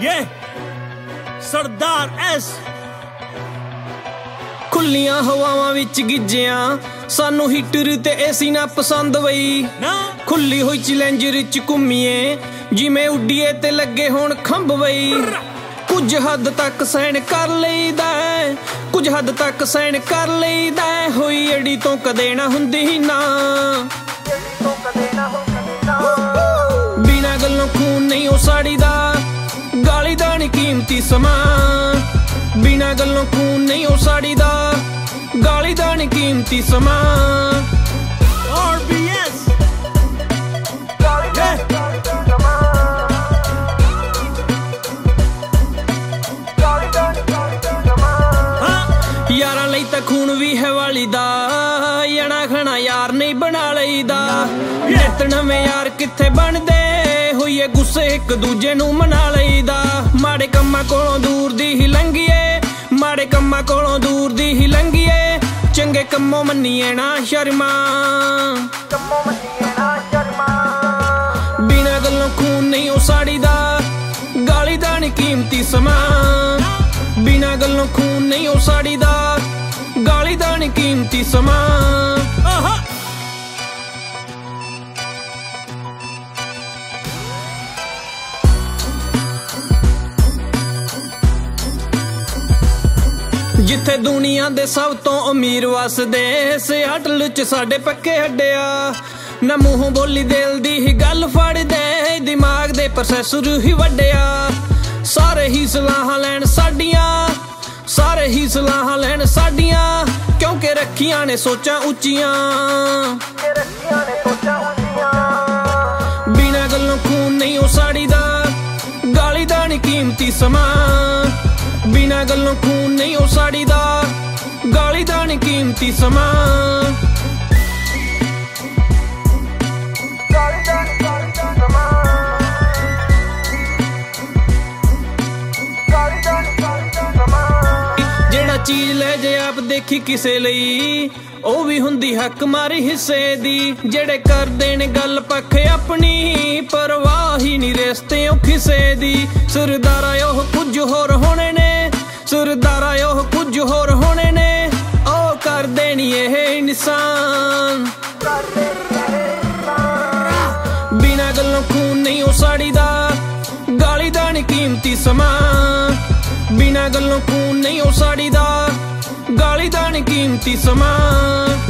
ये सरदार एस खुलियां हवावां विच गिज्जियां सानू हीटर ते एसी ना पसंद वई ना खुली होई चैलेंजर च घुम्मीए जिवें उड्डीए ते लगे होण खंभ वई कुछ हद तक सहन कर लईदा कुछ हद तक सहन कर लईदा होई अड़ी तो कदे ना हुंदी ना बिना गल्लों खून नहीं ओ साड़ीदा गाली दा नी कीमती समान बिना गल्लों खून नहीं ओ साड़ीदा गाली दा नी कीमती समान RBS यारां लई तां खून भी है वाली दा यणा खना यार नहीं बना लईदा नित नवें यार कित्थे बनदे होइए गुस्से एक दूजे नूं मना लईदा माड़े कम्मां कोलों दूर दी ही लंघीए माड़े कम्मां कोलों दूर दी ही लंघीए चंगे कम्मों मन्नीए ना शर्मा बिना गल्लों खून नहीं ओ साड़ीदा गाली दा नी कीमती समान बिना गल्लों खून नहीं ओ साड़ीदा गाली दा नी कीमती समान जिथे दुनिया दे सब तो अमीर वसदे सियाटल च साडे पक्के हड्डिया ना मूंहों बोली दिल दी ही गल फड़ दे दिमाग दे प्रोसैसर ही वड्डिया सारे ही सलाहां लैन साडियां सारे ही सलाहां लैन साडियां क्योंकि रखियां ने सोचां उच्चियां बिना गल्लों खून नहीं ओ साड़ीदा गाली दा नी कीमती समान बिना गल्लों खून नहीं ओ साड़ीदा गाली दा नी कीमती समान जेड़ा चीज ले जे आप देखी किसे लई ओ भी हुंदी हक मारी हिस्से दी जेड़े कर देने गल पख अपनी परवाह ही नी रिश्ते खिसे दी सरदारा ओह कुछ होर होने ने सरदारा ओह कुछ होर होने ने ओ कर देनी एह इंसान बिना गल्लों खून नहीं ओ साड़ीदा गाली दा नी कीमती समान बिना गल्लों खून नहीं ओ साड़ीदा गाली दा नी कीमती समान